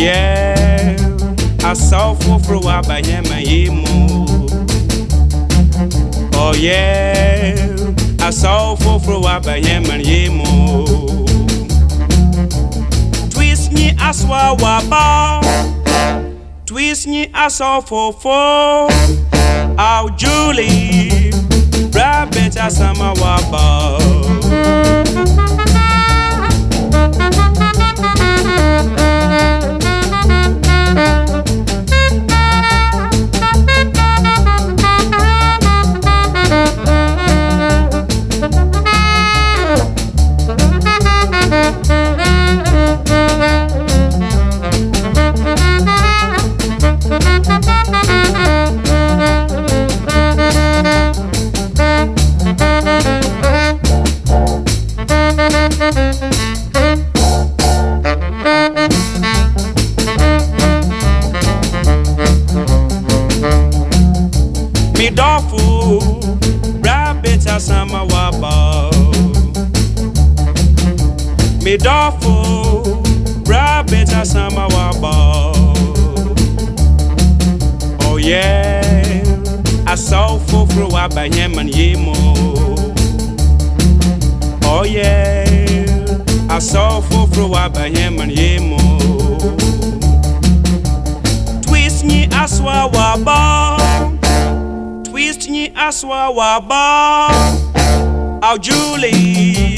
yeah, I saw for by Yemo. Oh yeah, I saw for by Yemo. Twist me aswa waba, twist me asaw for. Oh Julie, rabbit asama waba. Me dofu rabbit asama waba. Me dofu rabbit asama waba. Oh yeah, I saw for waba yeman yemo. Oh yeah, I saw for waba yeman yemo. Twist me aswa waba. Twist me aswa waba. Oh Julie,